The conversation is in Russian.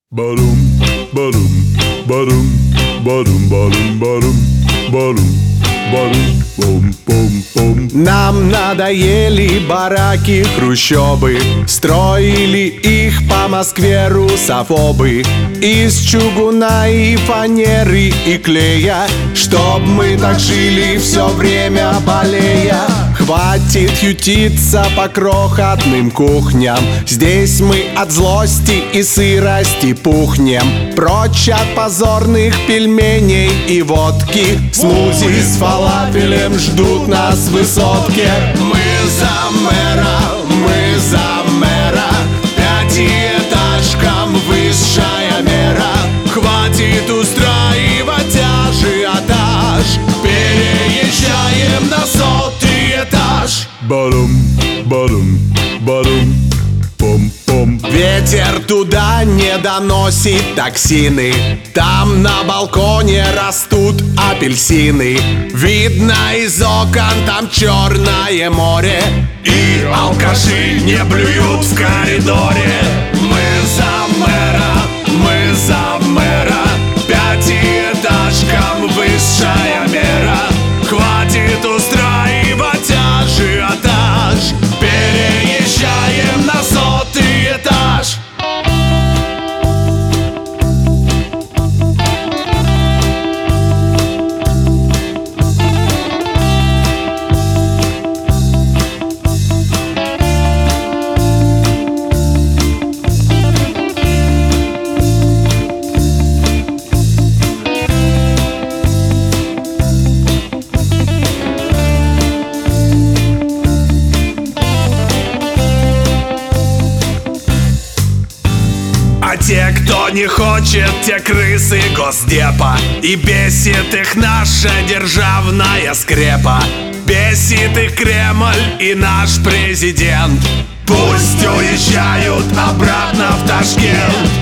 Барум, барум, барум, барум, барум, барум, барум, барум, пом-пом-пом. Нам надоели бараки, хрущобы, строили их по Москве русофобы. Из чугуна и фанеры и клея, чтоб мы так жили все время болея. Хватит ютиться по крохотным кухням, здесь мы от злости и сырости пухнем. Прочь от позорных пельменей и водки, смузи с фалафелем ждут нас в высотке. Мы за мэра, мы за мэра, пятиэтажкам высшая мера. Хватит устраивать ажиотаж, переезжаем на 100-й этаж. Барум, барум, барум, пом-пом. Ветер туда не доносит токсины, там на балконе растут апельсины. Видно из окон, там черное море, и алкаши не блюют в коридоре. Мы за мэра, мы за мэра, пятиэтажкам высшая мера. Хватит устраивать ажиотаж, переезжаем на 100-й этаж. А те, кто не хочет, те крысы Госдепа, и бесит их наша державная скрепа. Бесит их Кремль и наш президент, пусть уезжают обратно в Ташкент.